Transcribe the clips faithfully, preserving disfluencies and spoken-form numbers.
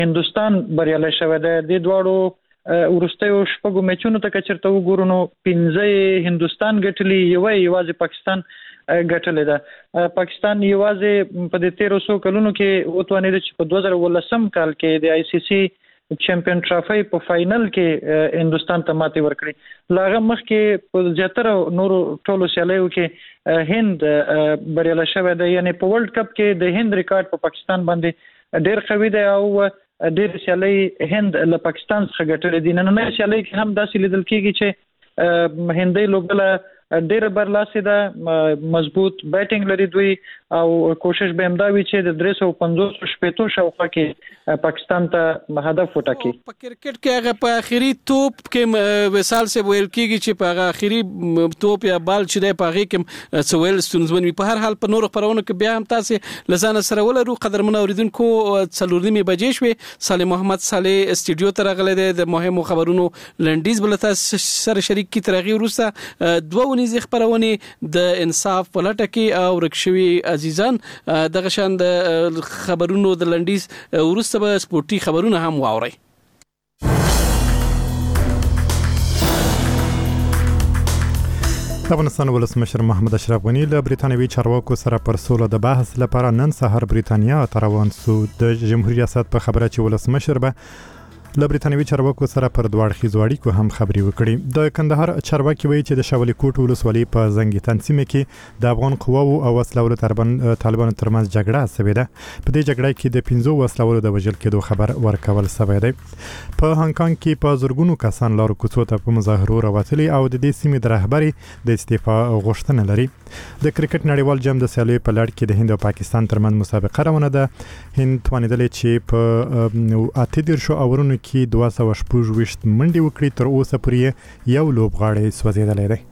هندستان بریالي شوی دی. د دواړو وروستیو شپږو میچونو ته چېرته وګورو نو پنځه هندستان ګټلي، یوه یوازې پاکستان ګټلې ده. پاکستان یوازې په د تیرو څو کلونو کې وتوانېده چې په دوه زره اوولسم کال کې د آی سی سی چمپیون ټرافي په فائنل کې هندستان ته ماتې ورکړي. لاغه مخکې په زیاتره نورو ټولو سیالیو کې هند بریالی شوی دی. یعنی په ورلد کپ کې د هند ریکارډ په پاکستان باندې ډیر قوي دی او ډیر سیالي هند له پاکستان څخه ګټلې دي. نننۍ سیالي کې هم داسې لیدل کېږي چې هندۍ لوبډله ډېر برلاسې ده، مضبوط بیټینګ لري دوی او کوشش به همدا وي چې د درې سوه پنځوس شپېتو شاوخوا کې پاکستان ته هدف وټاکي. په کرکټ کې هغه په اخري توپ کې وصال سے ویل کېږي چې په هغه اخري توپ یا بال چې دی په هغې کې څه ویل ستونزمن وي. په هر حال په نورو خپرونو کې بیا هم تاسې له ځانه سره ولرو. قدرمنو اورېدونکو، څلور نیمې بجې شوې. صالح محمد صالح سټوډیو ته راغلی دی د مهمو خبرونو لنډیز به له تاسو سره شریک کړي. تر هغې وروسته دوه ونیزې خپرونې د انصاف په لټه کې او ورک شوي عزیزان دغه شان د خبرونو د لنډیز وروسته به سپورټي خبرونه هم واورئ. د افغانستان ولسمشر محمد اشرف غني له بریتانوي چارواکو سره پر سوله د بحث لپاره نن سهار بریتانیا ته روان سو. د جمهوریت ریاست په خبره چې ولسمشر به له بریتانوي چارواکو سره پر دوه اړخیزو اړیکو هم خبرې وکړي. د کندهار چارواکي وایي چې د شاولي کوټ ولسوالۍ په زنګي سیمه کې د افغان قواو او وسلوالو طالبانو ترمنځ جګړه شوې ده. په دې جګړه کې د پنځو وسلوالو د وژل کېدو خبر ورکول شوی دی. په هانګ کانګ کې په زرګونو کسان لارو کوڅو ته په مظاهرو راوتلي او د دې سیمې د رهبري د استعفا غوښتنه لري. د کرکټ نړیوال جام د سیالیو په لړ کې د هند او پاکستان ترمنځ مسابقه روانه ده. هند توانېدلې چې په اته دیرشو اورونو کې دوه سوه شپږ ویشت منډې وکړي. تر اوسه پورې یو لوبغاړی سوځېدلی دی.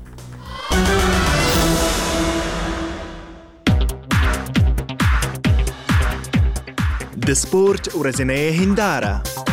د سپورت ورځنۍ هنداره.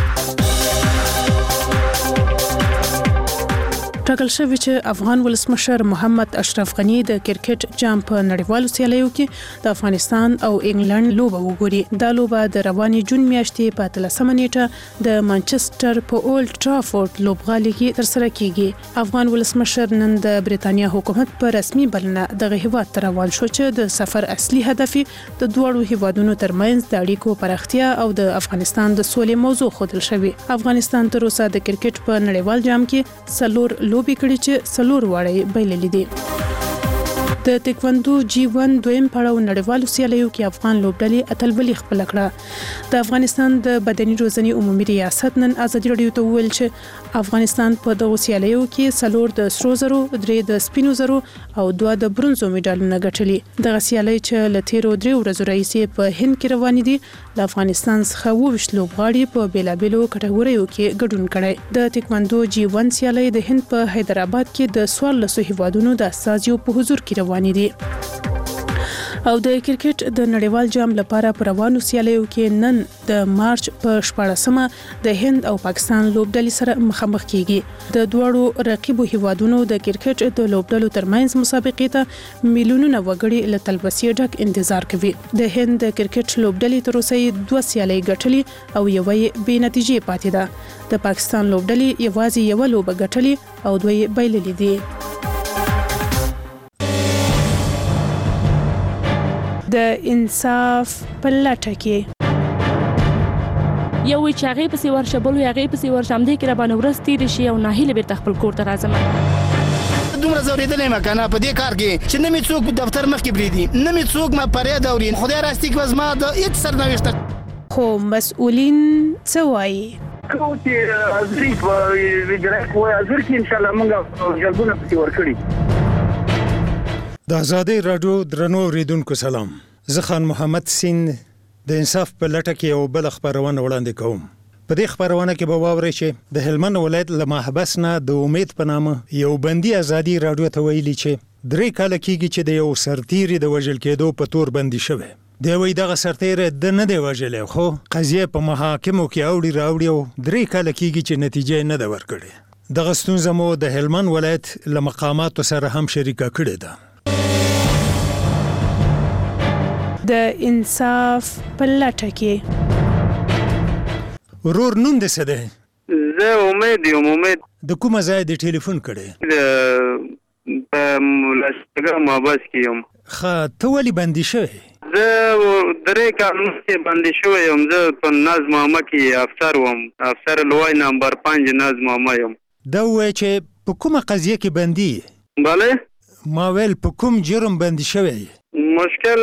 ټاکل شوی چې افغان ولسمشر محمد اشرف غني د کرکټ جام په نړیوالو سیالیو کې د افغانستان او انګلند لوبه وګوري. دا لوبه د روانې جون میاشتې په اتلسمه نیټه د مانچستر په اولډ ټرافورډ لوبغالي کې ترسره کیږي. افغان ولسمشر نن د بریتانیا حکومت په رسمي بلنه دغه هیواد ته روان شو چې د سفر اصلي هدف د دوړو هیوادونو ترمنځ د اړیکو پراختیا او د افغانستان د سولې موضوع ښودل شوی. افغانستان تر اوسه د کرکټ په نړیوال جام کې څلور لوبي کړي چې څلور واړې بایللې دي. د تکواندو جی ون دویم پړاو نړیوالو سیالیو کې افغان لوبډلې اتلولي خپل کړه. د افغانستان د بدني روزنې عمومي ریاست نن ازادي راډیو ته وویل چې افغانستان په دغه سیالیو کې څلور د سرو زرو، درې د سپینو زرو او دوه د برونزو میډالونه ګټلي. دغه سیالۍ چې له تیرو درې ورځو راهیسې په هند کې روانې دي، د افغانستان څخه اووه ویشت لوبغاړي په بیلابیلو کټګوریو کې ګډون کړی. د تکواندو جی ون سیالۍ د هند په حیدرآباد کې د څوارلسو هیوادونو د استازیو په حضور کې روانې دي. او د کرکټ د نړیوال جام لپاره پر روانو سیالیو کې نن د مارچ په شپاړسمه د هند او پاکستان لوبډلې سره مخامخ کیږي. د دوړو رقیبو هیوادونو د کرکټ د لوبډلو ترمنځ مسابقې ته میلیونونه وګړي له تلبسې ډک انتظار کوي. د هند د کرکټ لوبډلې تر اوسه دوه سیالۍ ګټلې او یوه یې بې نتیجې پاتې ده. د پاکستان لوبډلې یوازې یوه لوبه ګټلې او دوه یې بایللې دي. د انصاف په لټه کې یو وی چې هغې پسې ورشه، بل وی هغې پسې ورشه، همدې کې راباندې ورځ تېرې شي او ناهیلې بېرته خپل کور ته راځم. دومره ځورېدلی یم که نه په دې کار کې چې نه مې څوک دفتر مخکې پرېږدي، نه مې څوک ما فریاد اوري. خدای راستي کې به زما د هېڅ سرنوشته. خو مسؤلین څه وایي؟ کوم چې حاضري په وزارت کې حاضر کې انشاءالله موږ جلبونه پسې ورکړي. د ازادۍ راډیو درنو اورېدونکو سلام. زه خان محمد سین د انصاف په لټه کې یو بل خبرونه وړاندې کوم. په دې خبرونه کې به واورئ چې د هلمند ولایت له محبس نه د امید په نامه یو بندي ازادي راډیو ته ویلي چې درې کاله کېږي چې د یو سرتیري د وژل کېدو په تور بندي شوی. دی وایي دغه سرتیری د نه دی وژلی، خو قضیه په محاکمو کې اوړي راوړي او درې کاله کېږي چې نتیجه یې نه ده ورکړې. دغه ستونزه مو د هلمند ولایت له مقاماتو سره هم شریکه کړې ده. د انصاف په لټه کې ورور نوم دې څه دی؟ زه امید یم. امید. د کومه ځای دې ټلیفون کړی؟ د په لشکرګاه محبس کې یم. ښه، ته ولې بندي شوی؟ زه درې کال مخکې بندي شوی یم. زه په نظم عامه کې افسر وم، افسر لوی نمبر پنج نظم عامه یم. دا ووایه چې په کومه قضیه کې بندي یې؟ بله. ما ویل په کوم جرم بندي شوی یې؟ مشکل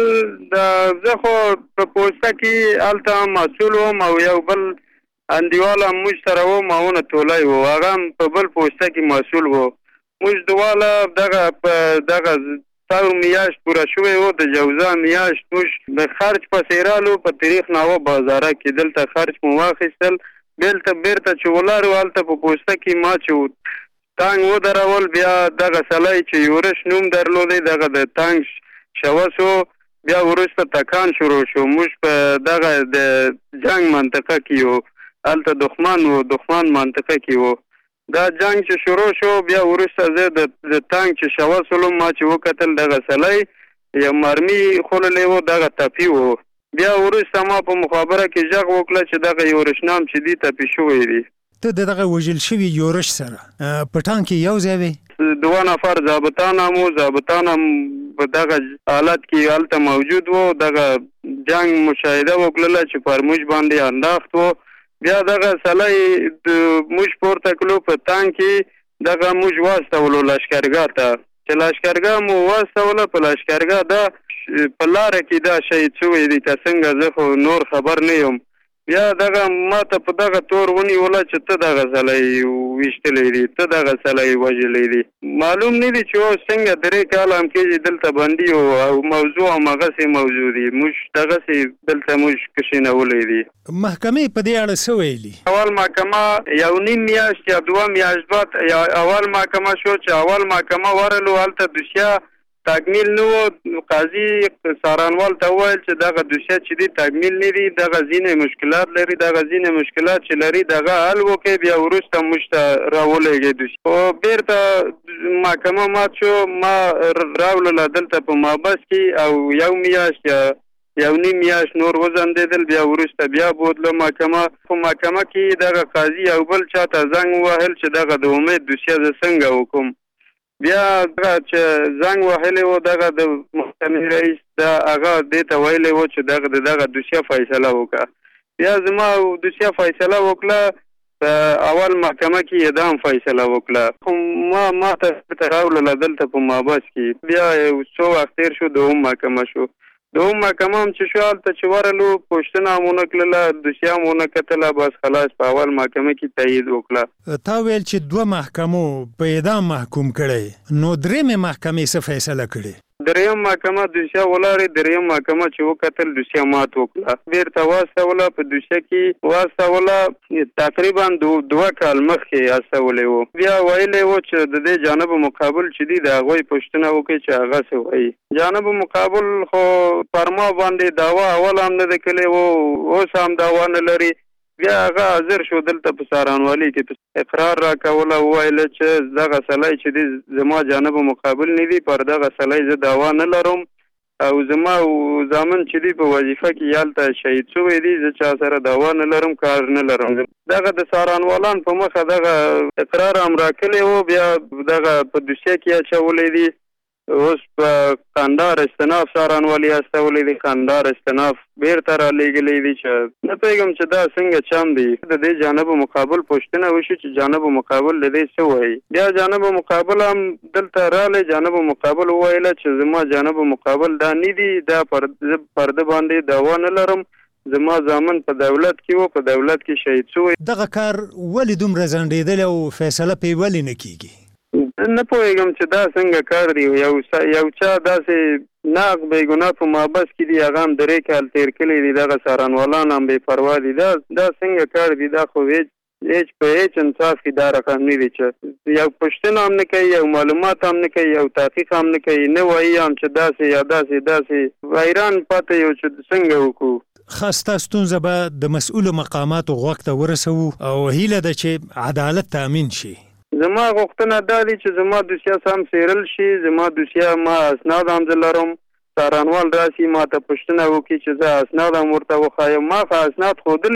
د زه خو په پوسته کې هلته مسؤل وم او یو بل انډیوال هم موږ سره و، ماونه تولی و، هغه هم په بل پوسته کې مسؤل و. موږ دواړه دغه په دغه ساو میاشت پوره شوی و، د جوزا میاشت موږ د خرج پسې رالو په تاریخ ناوه بازاره کې. دلته خرج مو واخیستل، بېرته بېرته چې ولاړو هلته په پوسته کې ما چې تانګ ودرول، بیا دغه سړی چې یورش نوم درلودی دغه د تانګ شوه سو، بیا وروسته تکان شروع شو. موږ په دغه د جنګ منطقه کې یو، هلته دښمن و، دښمن منطقه کې و. دا جنګ چې شروع شو، بیا وروسته زه د تانک چې شوه سولم، ما چې وکتل دغه سړی یو مرمي خوړلی و، دغه تپي و. بیا وروسته ما په مخابره کې غږ وکړه چې دغه یورشنام چې دی تپي شوی دی. ته د دغه وژل شوي یورش سره په ټانک کې یو ځای وې؟ دوه نفر ضابطان هم وو، ضابطان هم په دغه حالت کې هلته موجود وو. دغه جنګ مشاهده وکړله چې پر موږ باندې انداخت وو. بیا دغه سړی د موږ پورته کړلو په تانک کې، دغه موږ واستولو لشکرګاه ته. چې لشکرګاه مو واستوله، په لشکرګاه دا په لاره کې دا شهید شوی دی، که څنګه زه خو نور خبر نه یم. بیا دغه ما ته په دغه تور ونیوله چې ته دغه سړی ویشتلی دی، ته دغه سړی وژلی دی. معلوم نه دی چې اوس څنګه درې کاله هم کېږي دلته بندي و او موضوع هم هغسې موضوع دی. موږ دغسې دلته موږ کښېنولی دی. محکمې په دې اړه څه ویلي؟ اول محکمه یو نیم میاشت یا دوه میاشت بعد اول محکمه شو چې اول محکمه ورلو، هلته دوسیه تکمیل نه و. قاضي سارانوال ته وویل چې دغه دوسیه چې دی تکمیل نه دی، دغه ځینې مشکلات لري، دغه ځینې مشکلات چې لري دغه حل وکړي، بیا وروسته موږ ته راولېږي دوسیه. خو بېرته محکمه مات شو، ما راوړله دلته په محبس کې او یو میاشت یا یو نیم میاشت نور وځنډېدل. بیا وروسته بیا بوتله محکمه. په محکمه کې دغه قاضي یو بل چا ته زنګ ووهل چې دغه د امید دوسیه زه څنګه وکړم. بیا دغه چې زنګ وهلی و دغه د محکمې رئیس، دا هغه دې ته ویلی و چې دغه د دغه دوسیه فیصله وکړه. بیا زما دوسیه فیصله وکړه، په اول محکمه کې اعدام فیصله وکړه. خو ما ما ته راوړله دلته په محبس کې. بیا یو څو وخت تېر شو، دوهم محکمه شو. دوهم محکمه هم چې شو، هلته چې ورلو پوښتنه هم ونه کړله، دوسیه هم ونه کتله، بس خلاص په اول محکمه کې تایید وکړه. تا ویل چې دوه محکمو په اعدام محکوم کړی، نو درېیمې محکمې څه فیصله کړې؟ درېیم محکمه دوسیه ولاړې، درېیم محکمه چې وکتل دوسیه مات وکړه، بېرته واستوله. په دوسیه کې واستوله تقریبا دوه کال مخکې استولی و. بیا ویلی و چې د دې جانب مقابل چې دی د هغوی پوښتنه وکړي چې هغه څه وایي. جانب مقابل خو پر ما باندې دعوا اول هم نه ده کړې و، اوس هم دعوا نه لري. بیا هغه حاضر شو دلته په سارانوالي کې، اقرار راکوله، وویله چې دغه سړی چې دی زما جانب مقابل نه دی، پر دغه سړی زه دعوا نه لرم او زما زامن چې دی په وظیفه کې هلته شهید شوی دی، زه چا سره دعوا نه لرم، کار نه لرم. دغه د سارانوالان په مخه دغه اقرار هم راکلی و. بیا دغه په دوسیه کې اچولی دی. اوس په قندار استناف سارانوالي استولی دی، قندار استناف بېرته رالیږلی دی چې نه پوهېږم چې دا څنګه چم دی. د دې جانب مقابل پوښتنه وشي چې جانب مقابل د دې څه وایي. بیا جانب مقابل هم دلته رالی، جانب مقابل وویله چې زما جانب مقابل دا نه دی، دا پر ده باندې دعوا نه لرم، زما زامن په دولت کې و، په دولت کې شهید شوی. دغه کار ولې دومره ځنډېدلی او فیصله پرې ولې نه کېږي؟ نه پوهېږم چې دا څنګه کار دی. یو یو چا داسې ناق بې ګناه په محبس کې دی، هغه هم درې کال تېر کړی دی، دغه سارانوالان هم بې پروا دي. دا دا څنګه کار دی؟ دا خو هېڅ هېڅ په هېڅ انصاف کې دا رقم نه دی چې یو پوښتنه هم نه کوي، یو معلومات هم نه کوي، یو تحقیق هم نه کوي، نه وایي هم چې داسې یا داسې داسې حیران پاته یو چې څنګه وکړو. ښه، ستا ستونزه به د مسؤلو مقاماتو غوږ ته ورسوو او هیله ده چې عدالت تامین شي. زما غوښتنه دا دی چې زما دوسیه سم څېړل شي، زما دوسیه ما اسناد هم زه لرم، سارانوال راشي ما ته پوښتنه وکړي چې زه اسناد هم ورته وښایم. ما خو اسناد ښودلي